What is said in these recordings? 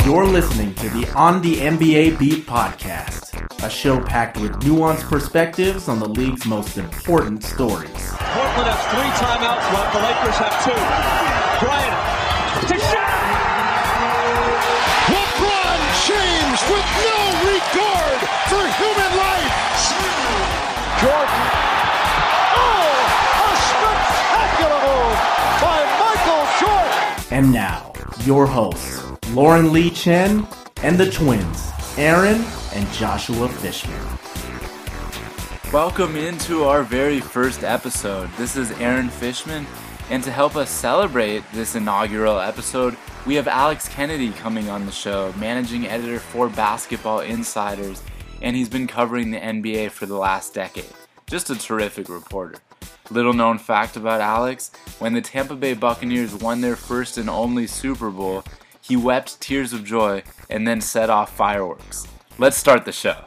You're listening to the On the NBA Beat podcast, a show packed with nuanced perspectives on the league's most important stories. Portland has 3 timeouts left. The Lakers have 2. Bryant to shot! LeBron James with no regard for human life. Jordan. Oh, a spectacular move by Michael Jordan. And now, your hosts, Lauren Lee Chen and the twins, Aaron and Joshua Fishman. Welcome into our very first episode. This is Aaron Fishman, and to help us celebrate this inaugural episode, we have Alex Kennedy coming on the show, managing editor for Basketball Insiders, and he's been covering the NBA for the last decade. Just a terrific reporter. Little known fact about Alex, when the Tampa Bay Buccaneers won their first and only Super Bowl, he wept tears of joy and then set off fireworks. Let's start the show.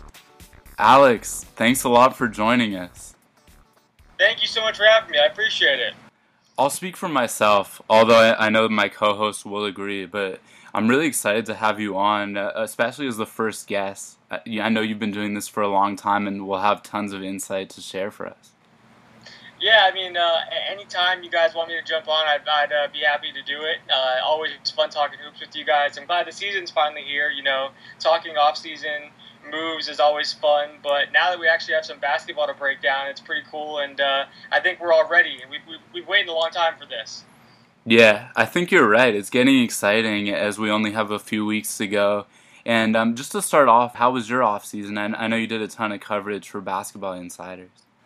Alex, thanks a lot for joining us. Thank you so much for having me. I appreciate it. I'll speak for myself, although I know my co-host will agree, but I'm really excited to have you on, especially as the first guest. I know you've been doing this for a long time and will have tons of insight to share for us. Yeah, I mean, anytime you guys want me to jump on, I'd be happy to do it. Always fun talking hoops with you guys. I'm glad the season's finally here. You know, talking off-season moves is always fun, but now that we actually have some basketball to break down, it's pretty cool, and I think we're all ready. We've waited a long time for this. Yeah, I think you're right. It's getting exciting as we only have a few weeks to go. And just to start off, how was your off-season? I know you did a ton of coverage for Basketball Insiders.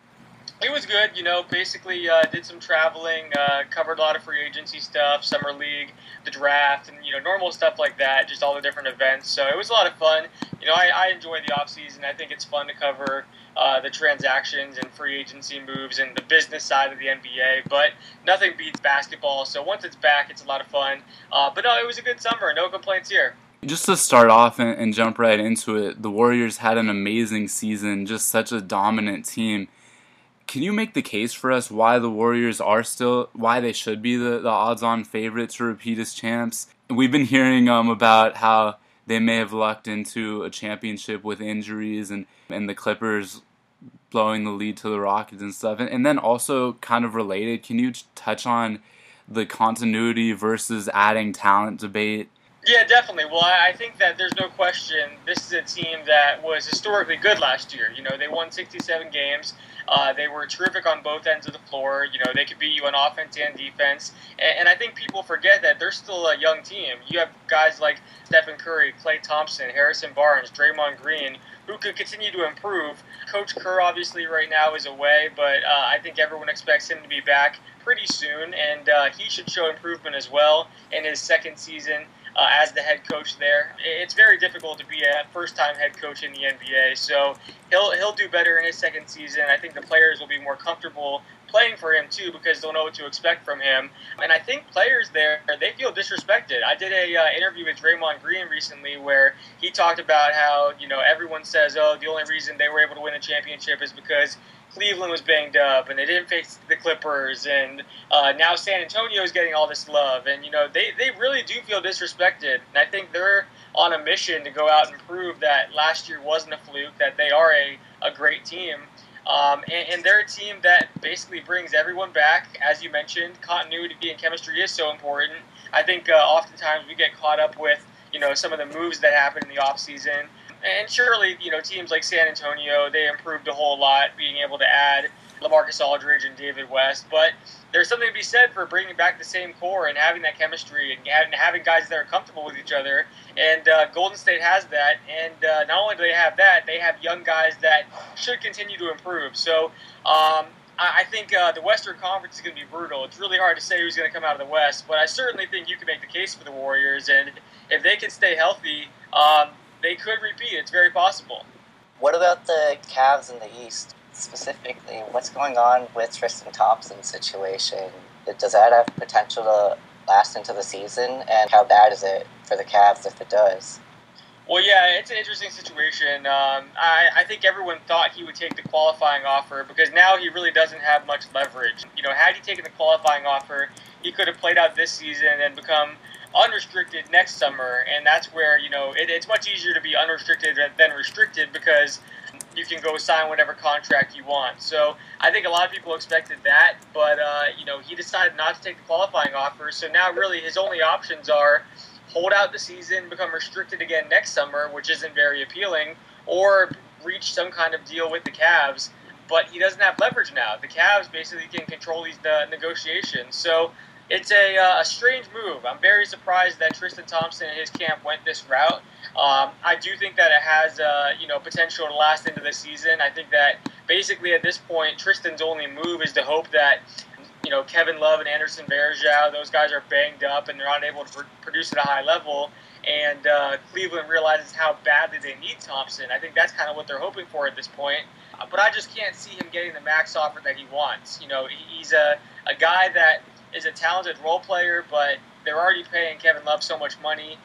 It was good, you know, basically did some traveling, covered a lot of free agency stuff, summer league, the draft, and, you know, normal stuff like that, just all the different events. So it was a lot of fun. You know, I enjoy the offseason. I think it's fun to cover the transactions and free agency moves and the business side of the NBA, but nothing beats basketball. So once it's back, it's a lot of fun. But no, it was a good summer. No complaints here. Just to start off and jump right into it, the Warriors had an amazing season, just such a dominant team. Can you make the case for us why the Warriors why they should be the odds-on favorite to repeat as champs? We've been hearing about how they may have lucked into a championship with injuries and the Clippers blowing the lead to the Rockets and stuff. And then also kind of related, can you touch on the continuity versus adding talent debate? Yeah, definitely. Well, I think that there's no question this is a team that was historically good last year. You know, they won 67 games. They were terrific on both ends of the floor. You know, they could beat you on offense and defense. And I think people forget that they're still a young team. You have guys like Stephen Curry, Klay Thompson, Harrison Barnes, Draymond Green, who could continue to improve. Coach Kerr, obviously, right now is away, but I think everyone expects him to be back pretty soon, and he should show improvement as well in his second season as the head coach there. It's very difficult to be a first-time head coach in the NBA, so he'll do better in his second season. I think the players will be more comfortable playing for him too because they'll know what to expect from him. And I think players there, they feel disrespected. I did a interview with Draymond Green recently where he talked about how, you know, everyone says, oh, the only reason they were able to win the championship is because Cleveland was banged up and they didn't face the Clippers, and now San Antonio is getting all this love, and you know they really do feel disrespected, and I think they're on a mission to go out and prove that last year wasn't a fluke, that they are a great team, and they're a team that basically brings everyone back. As you mentioned, continuity and chemistry is so important. I think oftentimes we get caught up with, you know, some of the moves that happen in the offseason. And surely, you know, teams like San Antonio, they improved a whole lot, being able to add LaMarcus Aldridge and David West. But there's something to be said for bringing back the same core and having that chemistry and having guys that are comfortable with each other. And Golden State has that. And not only do they have that, they have young guys that should continue to improve. So I think the Western Conference is going to be brutal. It's really hard to say who's going to come out of the West. But I certainly think you can make the case for the Warriors. And if they can stay healthy, they could repeat. It's very possible. What about the Cavs in the East specifically? What's going on with Tristan Thompson's situation? Does that have potential to last into the season? And how bad is it for the Cavs if it does? Well, yeah, it's an interesting situation. I think everyone thought he would take the qualifying offer because now he really doesn't have much leverage. You know, had he taken the qualifying offer, he could have played out this season and become unrestricted next summer, and that's where, it's much easier to be unrestricted than restricted because you can go sign whatever contract you want. So I think a lot of people expected that, but, he decided not to take the qualifying offer. So now really his only options are hold out the season, become restricted again next summer, which isn't very appealing, or reach some kind of deal with the Cavs. But he doesn't have leverage now. The Cavs basically can control these negotiations. So it's a strange move. I'm very surprised that Tristan Thompson and his camp went this route. I do think that it has potential to last into the season. I think that basically at this point, Tristan's only move is to hope that Kevin Love and Anderson Varejao, those guys are banged up and they're not able to produce at a high level. And Cleveland realizes how badly they need Thompson. I think that's kind of what they're hoping for at this point. But I just can't see him getting the max offer that he wants. He's a guy that is a talented role player, but they're already paying Kevin Love so much money.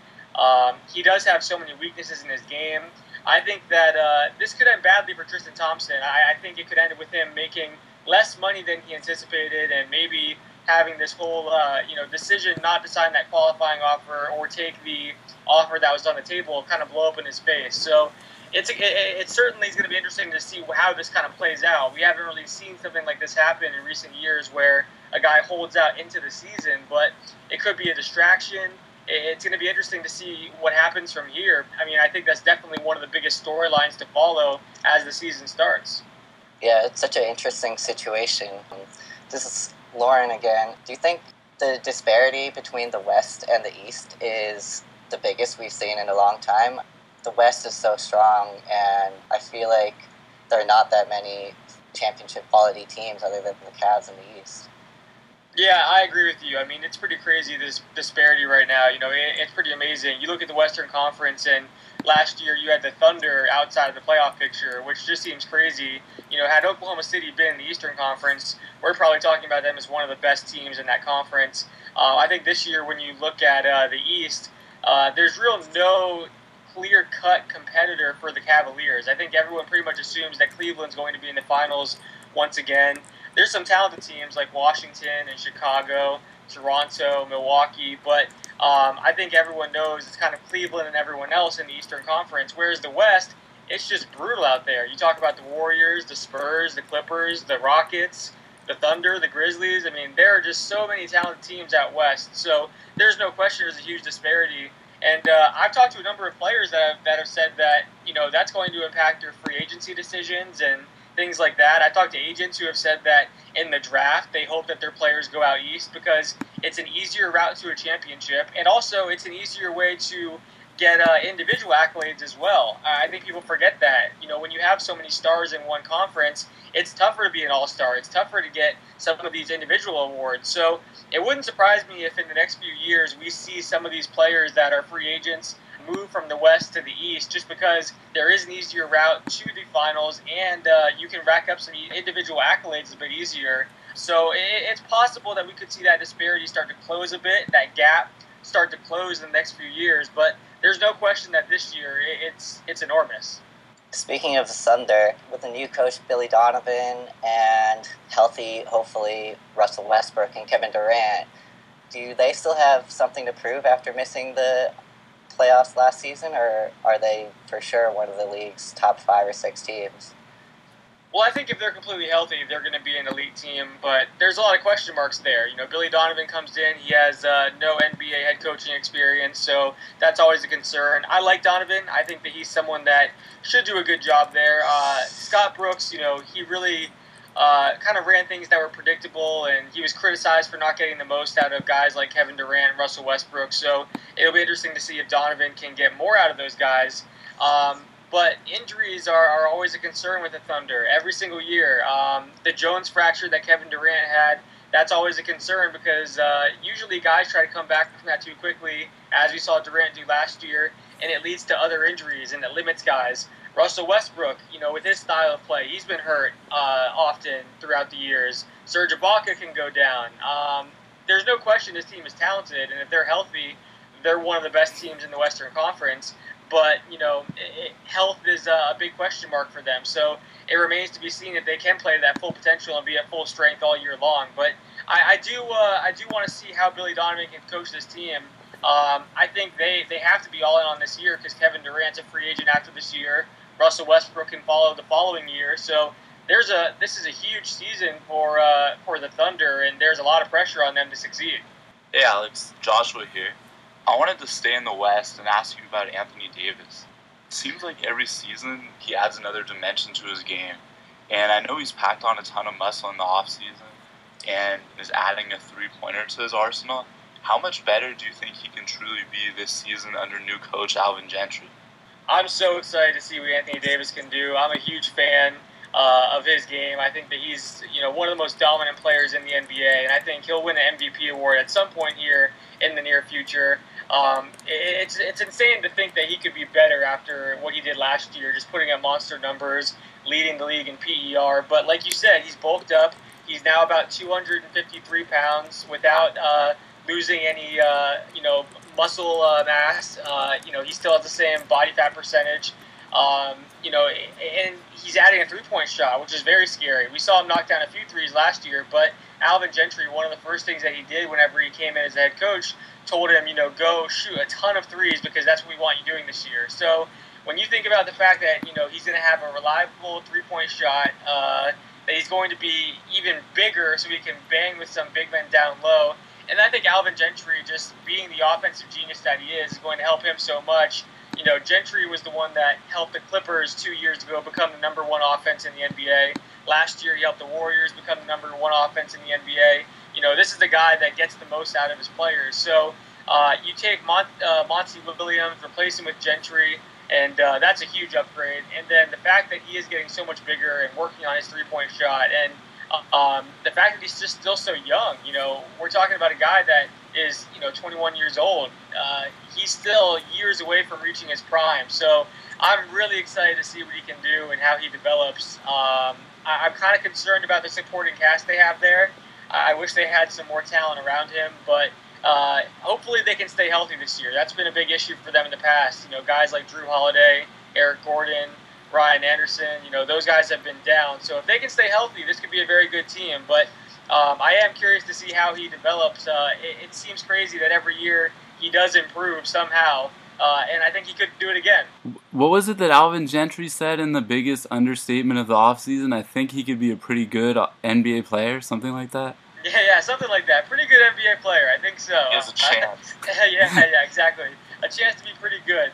He does have so many weaknesses in his game. I think that this could end badly for Tristan Thompson. I think it could end with him making less money than he anticipated, and maybe having this whole decision not to sign that qualifying offer or take the offer that was on the table kind of blow up in his face. So it certainly is going to be interesting to see how this kind of plays out. We haven't really seen something like this happen in recent years where a guy holds out into the season, but it could be a distraction. It's going to be interesting to see what happens from here. I mean, I think that's definitely one of the biggest storylines to follow as the season starts. Yeah, it's such an interesting situation. This is Lauren again. Do you think the disparity between the West and the East is the biggest we've seen in a long time? The West is so strong, and I feel like there are not that many championship quality teams other than the Cavs in the East. Yeah, I agree with you. I mean, it's pretty crazy, this disparity right now. It's pretty amazing. You look at the Western Conference, and last year you had the Thunder outside of the playoff picture, which just seems crazy. Had Oklahoma City been in the Eastern Conference, we're probably talking about them as one of the best teams in that conference. I think this year when you look at the East, there's no clear-cut competitor for the Cavaliers. I think everyone pretty much assumes that Cleveland's going to be in the finals once again. There's some talented teams like Washington and Chicago, Toronto, Milwaukee, but I think everyone knows it's kind of Cleveland and everyone else in the Eastern Conference, whereas the West, it's just brutal out there. You talk about the Warriors, the Spurs, the Clippers, the Rockets, the Thunder, the Grizzlies. I mean, there are just so many talented teams out West, so there's no question there's a huge disparity. And I've talked to a number of players that have said that, that's going to impact their free agency decisions and things like that. I talked to agents who have said that in the draft, they hope that their players go out east because it's an easier route to a championship, and also it's an easier way to get individual accolades as well. I think people forget that. When you have so many stars in one conference, it's tougher to be an all-star. It's tougher to get some of these individual awards. So it wouldn't surprise me if in the next few years we see some of these players that are free agents move from the West to the East just because there is an easier route to the finals, and you can rack up some individual accolades a bit easier. So it's possible that we could see that disparity start to close a bit, that gap start to close in the next few years. But there's no question that this year it's enormous. Speaking of the Thunder, with the new coach Billy Donovan and healthy, hopefully, Russell Westbrook and Kevin Durant, do they still have something to prove after missing the playoffs last season, or are they for sure one of the league's top 5 or 6 teams? Well, I think if they're completely healthy, they're going to be an elite team, but there's a lot of question marks there. Billy Donovan comes in, he has no NBA head coaching experience, so that's always a concern. I like Donovan. I think that he's someone that should do a good job there. Scott Brooks, he really kind of ran things that were predictable, and he was criticized for not getting the most out of guys like Kevin Durant and Russell Westbrook, so it'll be interesting to see if Donovan can get more out of those guys. But injuries are always a concern with the Thunder every single year. The Jones fracture that Kevin Durant had, that's always a concern because usually guys try to come back from that too quickly, as we saw Durant do last year, and it leads to other injuries and it limits guys. Russell Westbrook, with his style of play, he's been hurt often throughout the years. Serge Ibaka can go down. There's no question this team is talented, and if they're healthy, they're one of the best teams in the Western Conference. But, health is a big question mark for them. So it remains to be seen if they can play that full potential and be at full strength all year long. But I do want to see how Billy Donovan can coach this team. I think they have to be all in on this year because Kevin Durant's a free agent after this year. Russell Westbrook can follow the following year. So this is a huge season for the Thunder, and there's a lot of pressure on them to succeed. Hey Alex, Joshua here. I wanted to stay in the West and ask you about Anthony Davis. It seems like every season he adds another dimension to his game. And I know he's packed on a ton of muscle in the offseason and is adding a three-pointer to his arsenal. How much better do you think he can truly be this season under new coach Alvin Gentry? I'm so excited to see what Anthony Davis can do. I'm a huge fan of his game. I think that he's one of the most dominant players in the NBA, and I think he'll win an MVP award at some point here in the near future. It's insane to think that he could be better after what he did last year, just putting up monster numbers, leading the league in PER. But like you said, he's bulked up. He's now about 253 pounds without losing any muscle mass. He still has the same body fat percentage. And he's adding a three-point shot, which is very scary. We saw him knock down a few threes last year, but Alvin Gentry, one of the first things that he did whenever he came in as head coach, told him, go shoot a ton of threes because that's what we want you doing this year. So when you think about the fact that, he's going to have a reliable three-point shot, that he's going to be even bigger so he can bang with some big men down low, and I think Alvin Gentry, just being the offensive genius that he is going to help him so much. Gentry was the one that helped the Clippers 2 years ago become the number one offense in the NBA. Last year, he helped the Warriors become the number one offense in the NBA. This is the guy that gets the most out of his players. So you take Monty Williams, replace him with Gentry, and that's a huge upgrade. And then the fact that he is getting so much bigger and working on his three-point shot, and the fact that he's just still so young. We're talking about a guy that is 21 years old. He's still years away from reaching his prime. So I'm really excited to see what he can do and how he develops. I'm kind of concerned about the supporting cast they have there. I wish they had some more talent around him, but hopefully they can stay healthy this year. That's been a big issue for them in the past. Guys like Drew Holiday, Eric Gordon, Ryan Anderson, those guys have been down. So if they can stay healthy, this could be a very good team. But I am curious to see how he develops. It seems crazy that every year he does improve somehow, and I think he could do it again. What was it that Alvin Gentry said in the biggest understatement of the offseason? I think he could be a pretty good NBA player, something like that? Yeah, something like that. Pretty good NBA player, I think so. He has a chance. Yeah, exactly. A chance to be pretty good.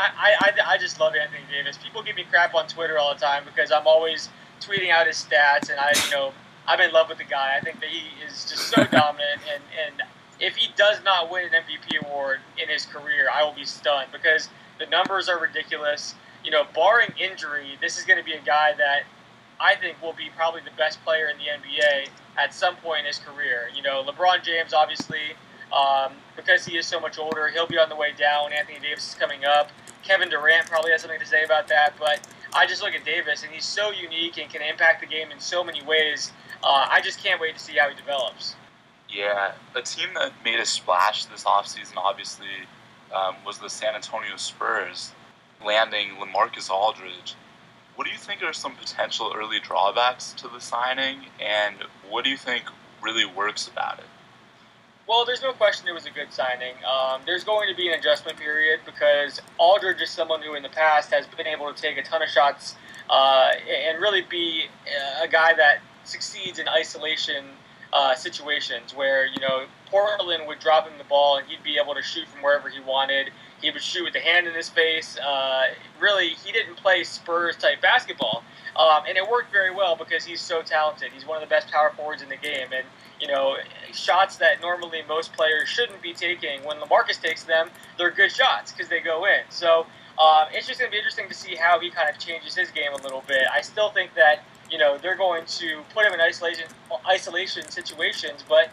I just love Anthony Davis. People give me crap on Twitter all the time because I'm always tweeting out his stats, and I'm in love with the guy. I think that he is just so dominant, and if he does not win an MVP award in his career, I will be stunned because the numbers are ridiculous. Barring injury, this is going to be a guy that I think will be probably the best player in the NBA at some point in his career. LeBron James, obviously, because he is so much older, he'll be on the way down. Anthony Davis is coming up. Kevin Durant probably has something to say about that, but I just look at Davis, and he's so unique and can impact the game in so many ways. I just can't wait to see how he develops. Yeah, a team that made a splash this offseason, obviously, was the San Antonio Spurs, landing LaMarcus Aldridge. What do you think are some potential early drawbacks to the signing, and what do you think really works about it? Well, there's no question it was a good signing. There's going to be an adjustment period because Aldridge is someone who in the past has been able to take a ton of shots and really be a guy that succeeds in isolation situations where, Portland would drop him the ball and he'd be able to shoot from wherever he wanted. He would shoot with the hand in his face. Really, he didn't play Spurs-type basketball. And it worked very well because he's so talented. He's one of the best power forwards in the game. And, shots that normally most players shouldn't be taking, when LaMarcus takes them, they're good shots because they go in. So it's just going to be interesting to see how he kind of changes his game a little bit. I still think that, they're going to put him in isolation situations, but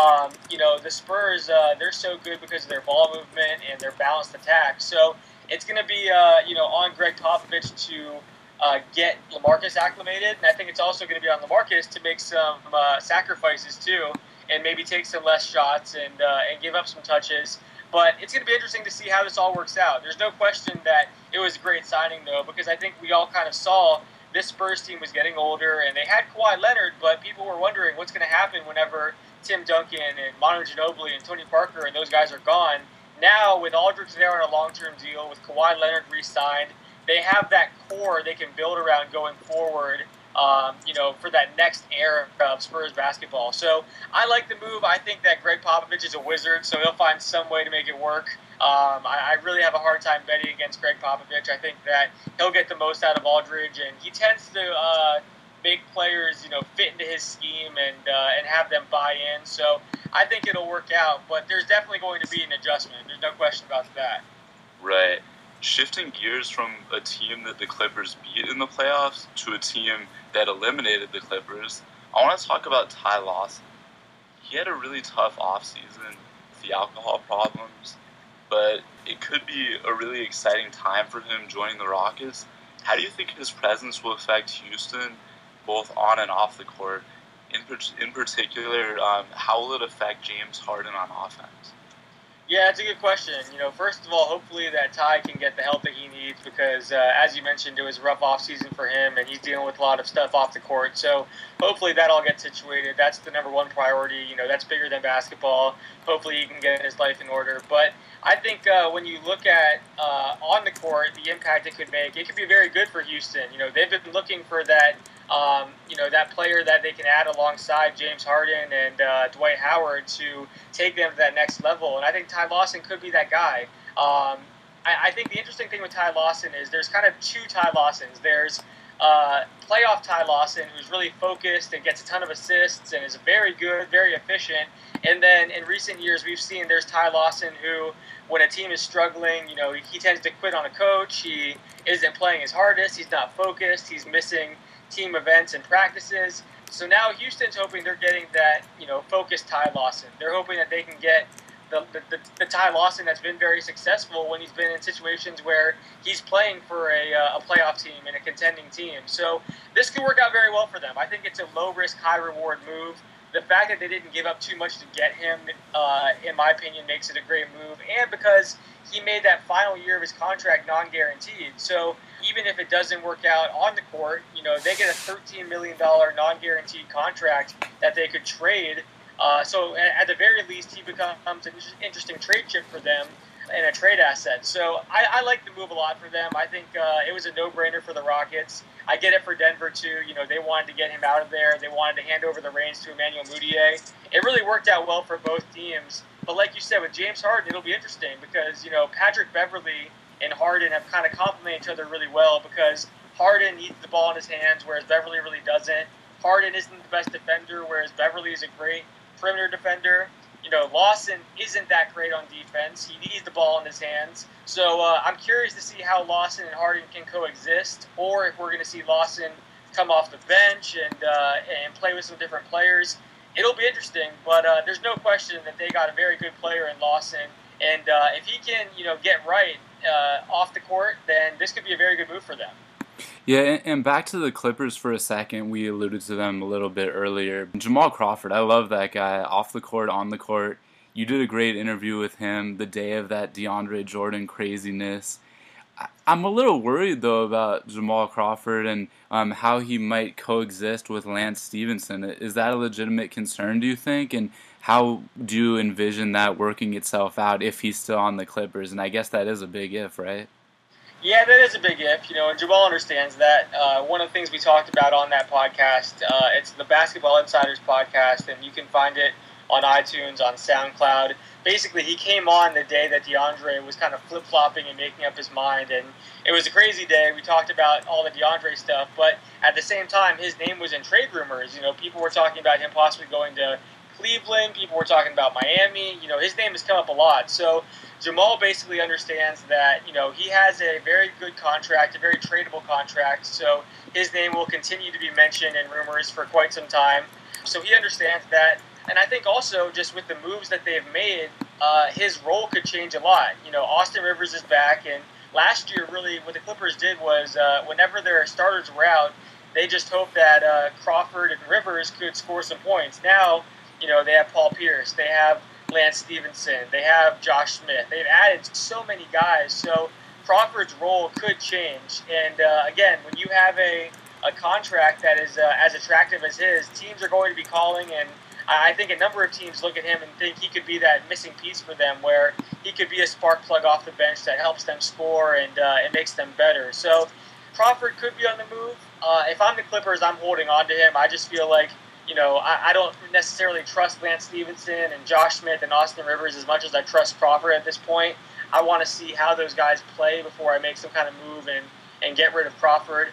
the Spurs, they're so good because of their ball movement and their balanced attack. So it's going to be, on Greg Popovich to get LaMarcus acclimated. And I think it's also going to be on LaMarcus to make some sacrifices too and maybe take some less shots and give up some touches. But it's going to be interesting to see how this all works out. There's no question that it was a great signing, though, because I think we all kind of saw this Spurs team was getting older, and they had Kawhi Leonard, but people were wondering what's going to happen whenever Tim Duncan and Manu Ginobili and Tony Parker and those guys are gone. Now, with Aldridge there on a long-term deal, with Kawhi Leonard re-signed, they have that core they can build around going forward, for that next era of Spurs basketball. So I like the move. I think that Greg Popovich is a wizard, so he'll find some way to make it work. I really have a hard time betting against Greg Popovich. I think that he'll get the most out of Aldridge, and he tends to make players, fit into his scheme and have them buy in. So I think it'll work out, but there's definitely going to be an adjustment. There's no question about that. Right. Shifting gears from a team that the Clippers beat in the playoffs to a team that eliminated the Clippers, I want to talk about Ty Lawson. He had a really tough offseason with the alcohol problems, but it could be a really exciting time for him joining the Rockets. How do you think his presence will affect Houston, both on and off the court? In particular, how will it affect James Harden on offense? Yeah, that's a good question. First of all, hopefully that Ty can get the help that he needs because, as you mentioned, it was a rough offseason for him, and he's dealing with a lot of stuff off the court. So hopefully that all gets situated. That's the number one priority. That's bigger than basketball. Hopefully he can get his life in order. But I think when you look at on the court, the impact it could make, it could be very good for Houston. They've been looking for that that player that they can add alongside James Harden and Dwight Howard to take them to that next level. And I think Ty Lawson could be that guy. I think the interesting thing with Ty Lawson is there's kind of two Ty Lawsons. There's playoff Ty Lawson, who's really focused and gets a ton of assists and is very good, very efficient. And then in recent years, we've seen there's Ty Lawson who, when a team is struggling, he tends to quit on a coach. He isn't playing his hardest. He's not focused. He's missing team events and practices. So now Houston's hoping they're getting that, focused Ty Lawson. They're hoping that they can get the Ty Lawson that's been very successful when he's been in situations where he's playing for a playoff team and a contending team. So this could work out very well for them. I think it's a low-risk, high-reward move. The fact that they didn't give up too much to get him, in my opinion, makes it a great move. And because he made that final year of his contract non-guaranteed. So even if it doesn't work out on the court, they get a $13 million non-guaranteed contract that they could trade. So at the very least, he becomes an interesting trade chip for them and a trade asset. So I like the move a lot for them. I think it was a no-brainer for the Rockets. I get it for Denver, too. They wanted to get him out of there. They wanted to hand over the reins to Emmanuel Mudiay. It really worked out well for both teams. But like you said, with James Harden, it'll be interesting because, Patrick Beverley and Harden have kind of complemented each other really well because Harden needs the ball in his hands, whereas Beverley really doesn't. Harden isn't the best defender, whereas Beverley is a great perimeter defender. Lawson isn't that great on defense. He needs the ball in his hands. So I'm curious to see how Lawson and Harden can coexist, or if we're going to see Lawson come off the bench and play with some different players. It'll be interesting, but there's no question that they got a very good player in Lawson. And if he can, get right off the court, then this could be a very good move for them. Yeah, and back to the Clippers for a second. We alluded to them a little bit earlier. Jamal Crawford, I love that guy. Off the court, on the court. You did a great interview with him the day of that DeAndre Jordan craziness. I'm a little worried, though, about Jamal Crawford and how he might coexist with Lance Stevenson. Is that a legitimate concern, do you think? And how do you envision that working itself out if he's still on the Clippers? And I guess that is a big if, right? Yeah, that is a big if, and Jamal understands that. One of the things we talked about on that podcast, it's the Basketball Insiders podcast, and you can find it on iTunes, on SoundCloud. Basically, he came on the day that DeAndre was kind of flip-flopping and making up his mind, and it was a crazy day. We talked about all the DeAndre stuff, but at the same time, his name was in trade rumors. People were talking about him possibly going to Cleveland. People were talking about Miami. His name has come up a lot. So Jamal basically understands that, he has a very good contract, a very tradable contract. So his name will continue to be mentioned in rumors for quite some time. So he understands that. And I think also just with the moves that they've made, his role could change a lot. Austin Rivers is back. And last year, really, what the Clippers did was whenever their starters were out, they just hoped that Crawford and Rivers could score some points. Now, they have Paul Pierce, they have Lance Stevenson, they have Josh Smith. They've added so many guys, so Crawford's role could change. And again, when you have a contract that is as attractive as his, teams are going to be calling and I think a number of teams look at him and think he could be that missing piece for them, where he could be a spark plug off the bench that helps them score and it makes them better. So Crawford could be on the move. If I'm the Clippers, I'm holding on to him. I just feel like, I don't necessarily trust Lance Stevenson and Josh Smith and Austin Rivers as much as I trust Crawford at this point. I want to see how those guys play before I make some kind of move and get rid of Crawford.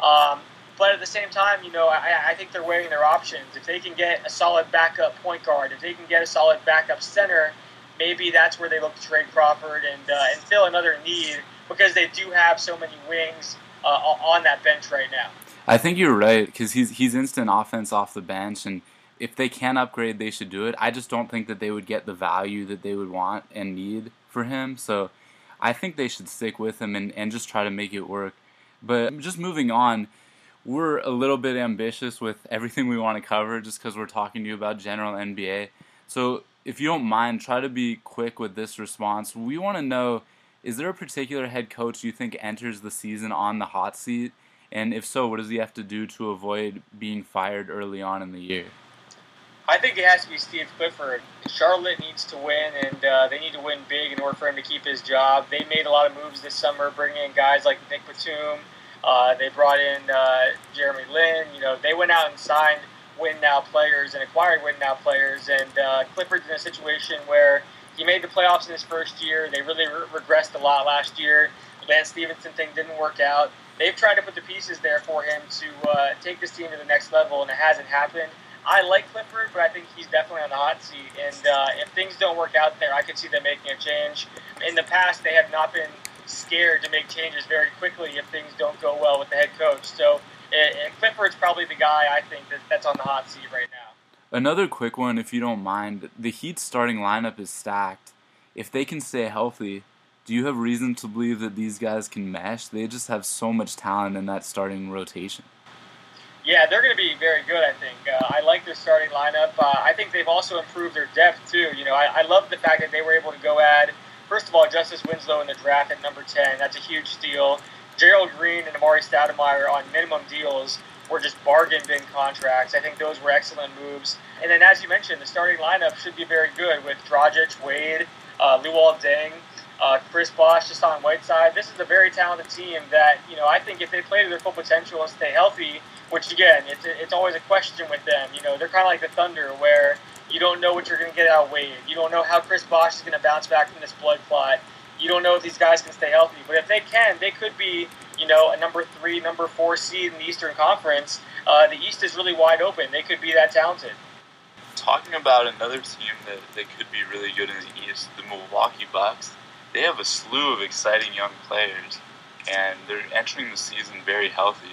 But at the same time, I think they're weighing their options. If they can get a solid backup point guard, if they can get a solid backup center, maybe that's where they look to trade Crawford and fill another need, because they do have so many wings on that bench right now. I think you're right, because he's instant offense off the bench, and if they can upgrade, they should do it. I just don't think that they would get the value that they would want and need for him, so I think they should stick with him and just try to make it work. But just moving on, we're a little bit ambitious with everything we want to cover just because we're talking to you about general NBA. So if you don't mind, try to be quick with this response. We want to know, is there a particular head coach you think enters the season on the hot seat? And if so, what does he have to do to avoid being fired early on in the year? I think it has to be Steve Clifford. Charlotte needs to win, and they need to win big in order for him to keep his job. They made a lot of moves this summer, bringing in guys like Nick Batum. They brought in Jeremy Lin. They went out and signed win-now players and acquired win-now players. And Clifford's in a situation where he made the playoffs in his first year. They really regressed a lot last year. The Lance Stevenson thing didn't work out. They've tried to put the pieces there for him to take this team to the next level, and it hasn't happened. I like Clifford, but I think he's definitely on the hot seat. And if things don't work out there, I could see them making a change. In the past, they have not been scared to make changes very quickly if things don't go well with the head coach. So Clifford's probably the guy I think that's on the hot seat right now. Another quick one, if you don't mind. The Heat's starting lineup is stacked. If they can stay healthy, do you have reason to believe that these guys can mesh? They just have so much talent in that starting rotation. Yeah, they're going to be very good, I think. I like their starting lineup. I think they've also improved their depth, too. I love the fact that they were able to go add, first of all, Justice Winslow in the draft at number 10. That's a huge steal. Gerald Green and Amari Stoudemire on minimum deals were just bargain bin contracts. I think those were excellent moves. And then, as you mentioned, the starting lineup should be very good with Dragic, Wade, Luol Deng, Chris Bosh, Hassan Whiteside. This is a very talented team that, I think if they play to their full potential and stay healthy, which, again, it's always a question with them. They're kind of like the Thunder, where you don't know what you're going to get out of Wade. You don't know how Chris Bosh is going to bounce back from this blood clot. You don't know if these guys can stay healthy. But if they can, they could be, a number 3, number 4 seed in the Eastern Conference. The East is really wide open. They could be that talented. Talking about another team that could be really good in the East, the Milwaukee Bucks, they have a slew of exciting young players, and they're entering the season very healthy.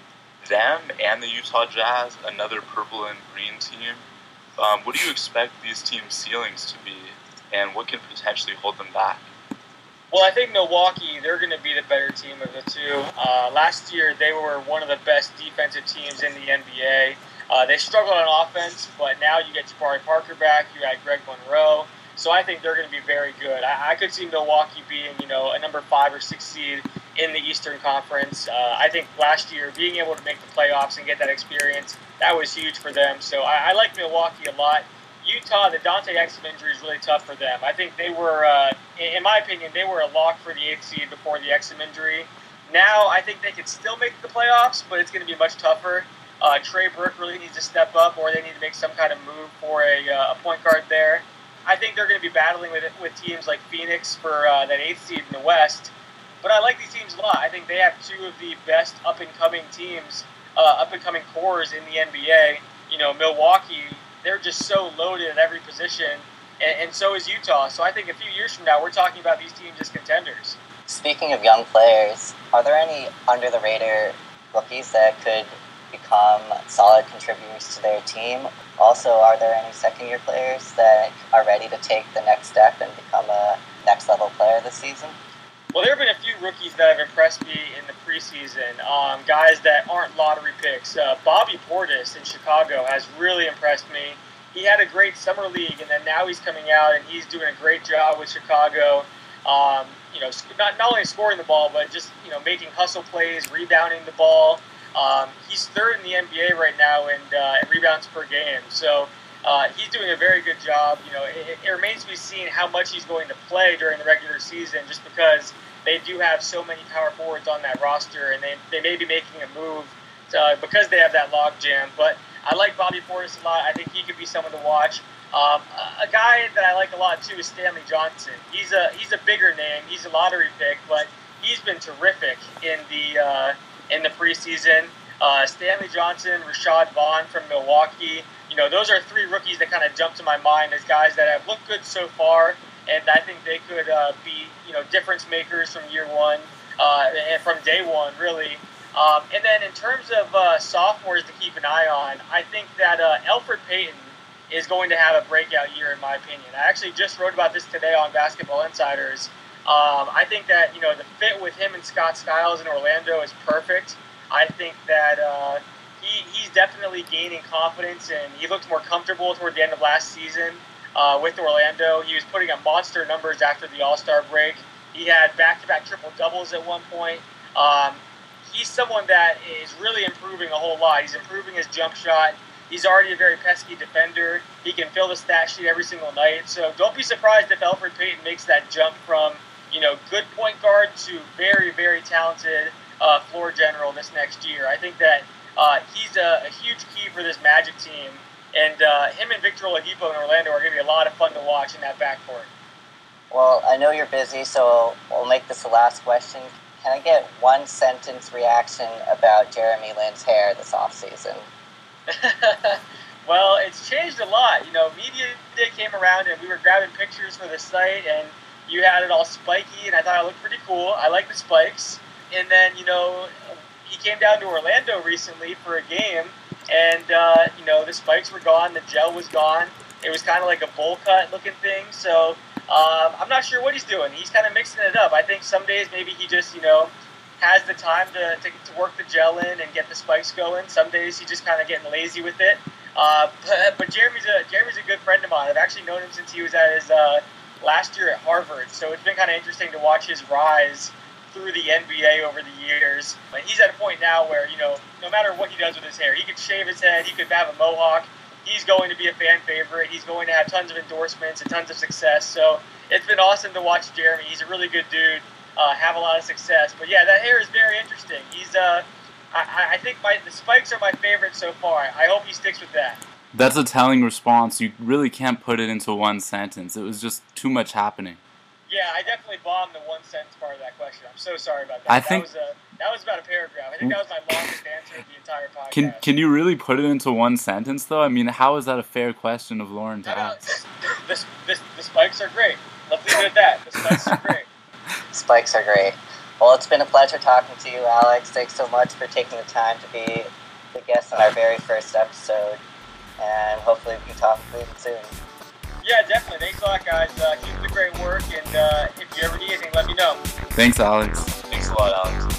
Them and the Utah Jazz, another purple and green team. What do you expect these teams' ceilings to be, and what can potentially hold them back? Well, I think Milwaukee, they're going to be the better team of the two. Last year, they were one of the best defensive teams in the NBA. They struggled on offense, but now you get Jabari Parker back, you add Greg Monroe. So I think they're going to be very good. I could see Milwaukee being, a number 5 or 6 seed in the Eastern Conference. I think last year, being able to make the playoffs and get that experience, that was huge for them. So I like Milwaukee a lot. Utah, the Dante Exum injury is really tough for them. I think they were, in my opinion, they were a lock for the 8th seed before the Exum injury. Now I think they could still make the playoffs, but it's going to be much tougher. Trey Burke really needs to step up, or they need to make some kind of move for a point guard there. I think they're going to be battling with teams like Phoenix for that 8th seed in the West. But I like these teams a lot. I think they have 2 of the best up-and-coming teams, up-and-coming cores in the NBA. Milwaukee, they're just so loaded at every position, and so is Utah. So I think a few years from now, we're talking about these teams as contenders. Speaking of young players, are there any under-the-radar rookies that could become solid contributors to their team? Also, are there any second-year players that are ready to take the next step and become a next-level player this season? Well, there have been a few rookies that have impressed me in the preseason, guys that aren't lottery picks. Bobby Portis in Chicago has really impressed me. He had a great summer league, and then now he's coming out, and he's doing a great job with Chicago. Not only scoring the ball, but just making hustle plays, rebounding the ball. He's 3rd in the NBA right now in rebounds per game. So He's doing a very good job. You know, it remains to be seen how much he's going to play during the regular season, just because they do have so many power forwards on that roster, and they may be making a move because they have that log jam. But I like Bobby Portis a lot. I think he could be someone to watch. A guy that I like a lot too is Stanley Johnson. He's a bigger name. He's a lottery pick, but he's been terrific in the preseason. Stanley Johnson, Rashad Vaughn from Milwaukee. You know, those are three rookies that kind of jump to my mind as guys that have looked good so far, and I think they could be, you know, difference makers from year one and from day one, really. And then in terms of sophomores to keep an eye on, I think that Elfrid Payton is going to have a breakout year, in my opinion. I actually just wrote about this today on Basketball Insiders. I think that, you know, the fit with him and Scott Skiles in Orlando is perfect. I think that he's definitely gaining confidence, and he looked more comfortable toward the end of last season with Orlando. He was putting up monster numbers after the All-Star break. He had back-to-back triple-doubles at one point. He's someone that is really improving a whole lot. He's improving his jump shot. He's already a very pesky defender. He can fill the stat sheet every single night. So don't be surprised if Elfrid Payton makes that jump from, you know, good point guard to very, very talented floor general this next year. I think that he's a huge key for this Magic team, and him and Victor Oladipo in Orlando are going to be a lot of fun to watch in that backcourt. Well, I know you're busy, so we'll make this the last question. Can I get one sentence reaction about Jeremy Lin's hair this offseason? Well, it's changed a lot. You know, Media Day came around and we were grabbing pictures for the site, and you had it all spiky, and I thought it looked pretty cool. I like the spikes. And then, you know, he came down to Orlando recently for a game, and, you know, the spikes were gone, the gel was gone. It was kind of like a bowl cut looking thing. So I'm not sure what he's doing. He's kind of mixing it up. I think some days maybe he just, you know, has the time to work the gel in and get the spikes going. Some days he's just kind of getting lazy with it. But Jeremy's a good friend of mine. I've actually known him since he was at his last year at Harvard. So it's been kind of interesting to watch his rise through the NBA over the years. But he's at a point now where, you know, no matter what he does with his hair, he could shave his head, he could have a mohawk. He's going to be a fan favorite. He's going to have tons of endorsements and tons of success. So it's been awesome to watch Jeremy. He's a really good dude. Have a lot of success. But yeah, that hair is very interesting. He's I think the spikes are my favorite so far. I hope he sticks with that. That's a telling response. You really can't put it into one sentence. It was just too much happening. Yeah, I definitely bombed the one sentence part of that question. I'm so sorry about that. That was about a paragraph. I think that was my longest answer of the entire podcast. Can you really put it into one sentence though? I mean, how is that a fair question of Lauren to ask? The spikes are great. Let's leave it at that. The spikes are great. Spikes are great. Well, it's been a pleasure talking to you, Alex. Thanks so much for taking the time to be the guest on our very first episode. And hopefully we can talk again soon. Yeah, definitely. Thanks a lot, guys. Keep up the great work. And if you ever need anything, let me know. Thanks, Alex. Thanks a lot, Alex.